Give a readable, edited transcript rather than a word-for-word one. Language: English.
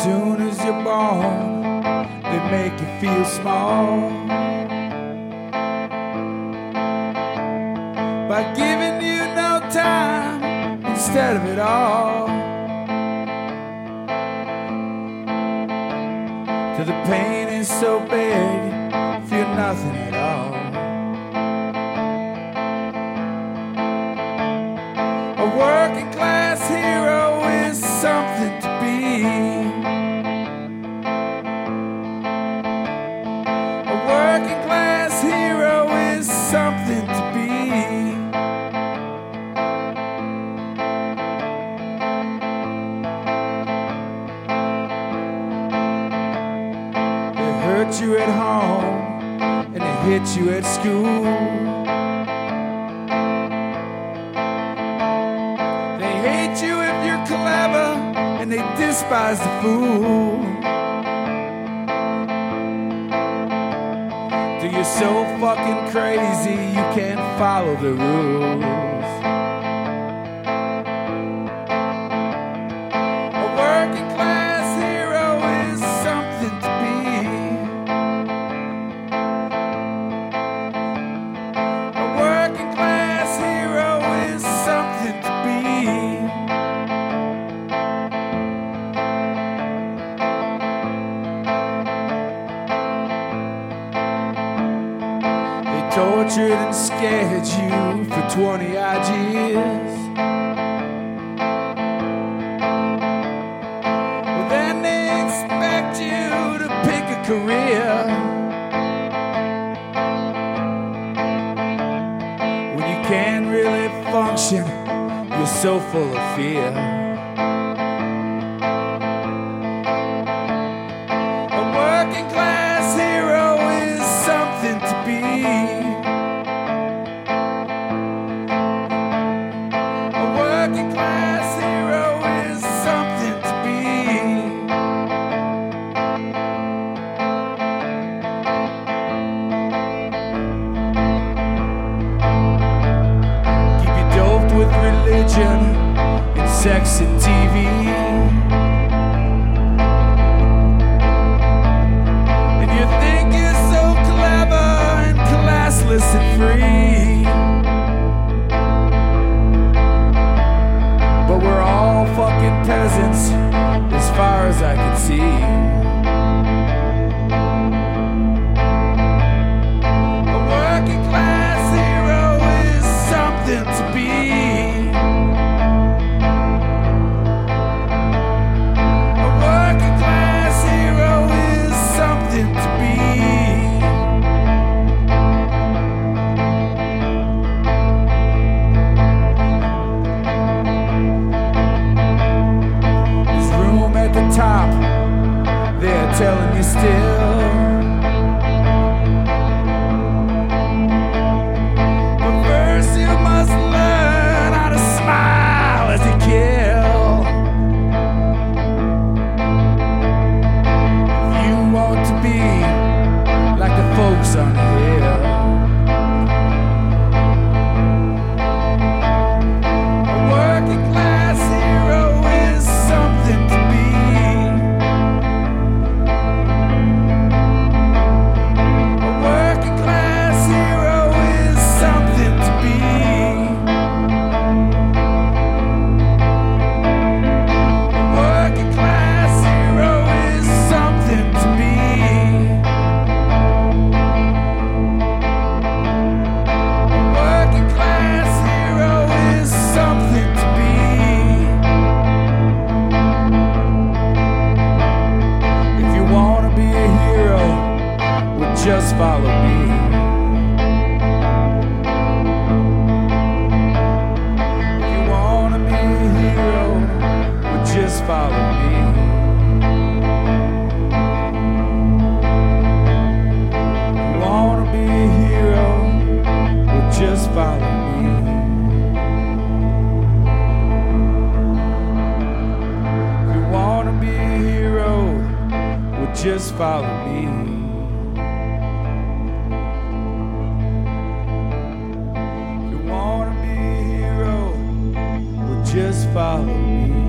soon as you're born, they make you feel small by giving you no time instead of it all. Till the pain is so big, feel nothing at all. A working class hero is something to be. A working class hero is something to be. They hurt you at home and they hit you at school. They hate you if you're clever and they despise the fool. Till you're so fucking crazy you can't follow the rules. A working class hero is something to be. A working class hero is something to be. Tortured and scared you for 20 odd years. Well, then they expect you to pick a career. When you can't really function, you're so full of fear. A working class hero is something to be. Working class hero is something to be. Keep you doped with religion and sex and TV. And you think you're so clever and classless and free. But we're all fucking peasants as far as I can see. A working class hero is something to be. A working class hero is something to be. Top, they're telling you still. But first you must learn how to smile as you kill. If you want to be like the folks on the hill. A working class hero is something to be. Just follow me. If you wanna be a hero, well, just follow me. If you wanna be a hero, well, just follow me. If you wanna be a hero, well, just follow me. Just follow me.